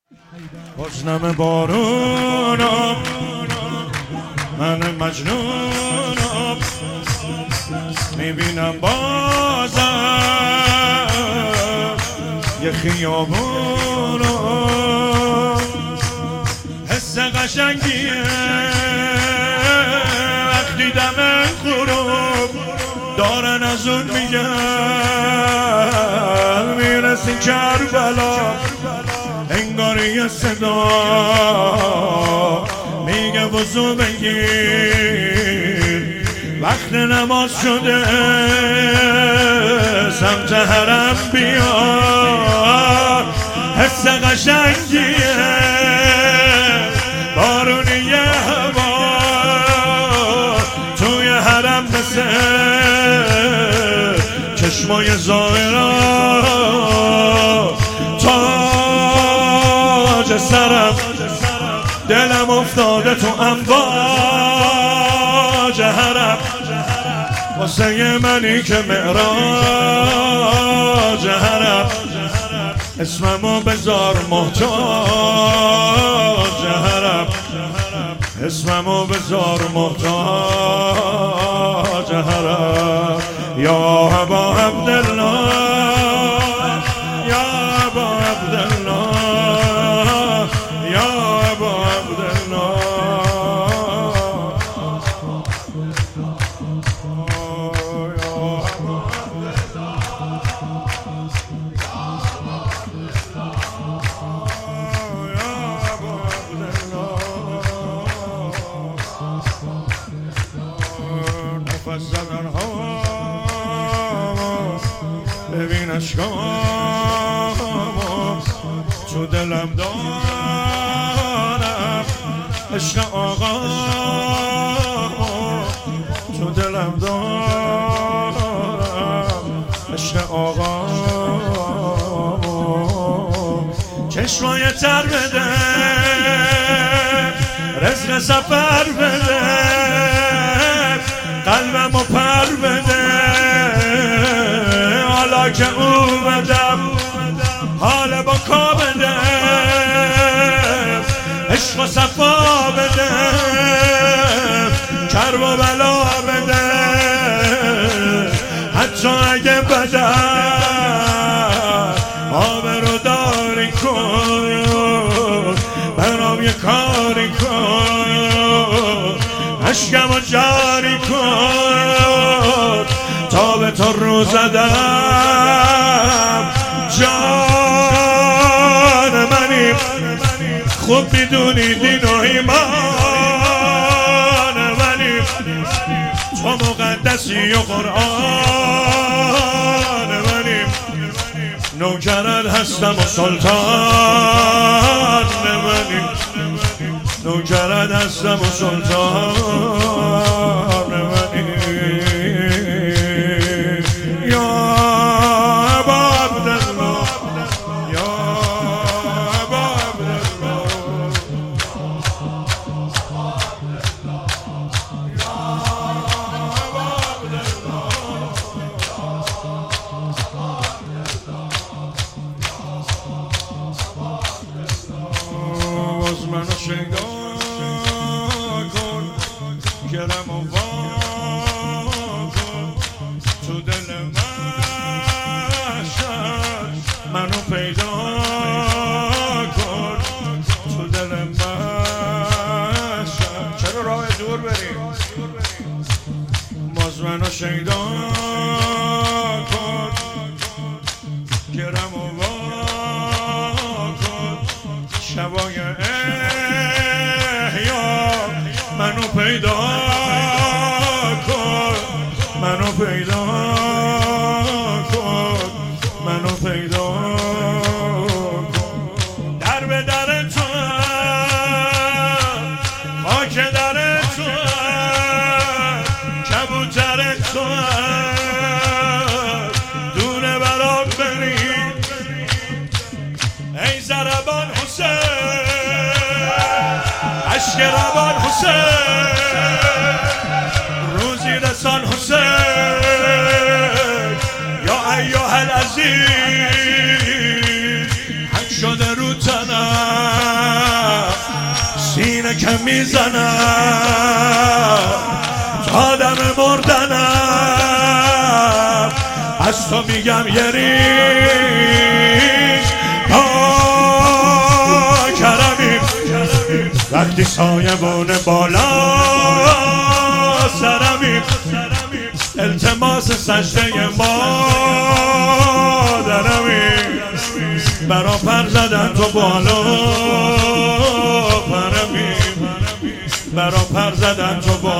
بازنم بارونم من مجنونم میبینم بازم یه خیابونم حس قشنگیه وقتی دم غروب دارن از اون میگن میرسی کربلا انگار یه صدا میگه وضو بگیر وقت نماز شده سمت حرم بیا حس قشنگیه بارونی هوا توی حرم مثل چشمای زائرا تاج سرم دلم افتاده تو امواج حرم واسه منی که معراج حرم اسممو بذار محتاج حرم اسممو بذار محتاج حرم یا ابا عبدالله یا ابا عبدالله یا ابا عبدالله ببین اشکامو تو دلم دارم عشق آقا تو دلم دارم عشق آقا چشمای تر بده رزق سفر بده قلبمو پر بده حالا که اومدم حال با کا بده عشق و صفا بده کرب و بلا بده حتی اگه بدن آبرو داری کن برام یه کاری کن عشقمو جاری کن تا به تو رو زدم جان منی خوب میدونی دین و ایمان منی تو مقدسی و قرآن منی نوکرت هستم و سلطان منی نوکرت هستم و سلطان منی منو شیدا کن گرم و وا کن تو دل محشر منو پیدا کن تو دل محشر چرا راه دور بریم باز منو شیدا کن گرم و وا کن شبای منو پیدا کن منو پیدا کن منو پیدا کن در به در تو خاک در تو کبوتر تو دونه برام بریم ای زربان حسین عشق روان حسین روزی رسان حسین یا ایها العزیز حق شده رو میزنم، سینه که میزنم تا دم مردنم. از تو میگم یه ریش تا کرمی، وقتی سایبون بالا سرمی، التماس سجده مادرمی، برا پر زدن تو بالا پرمی، برا پر زدن تو بالا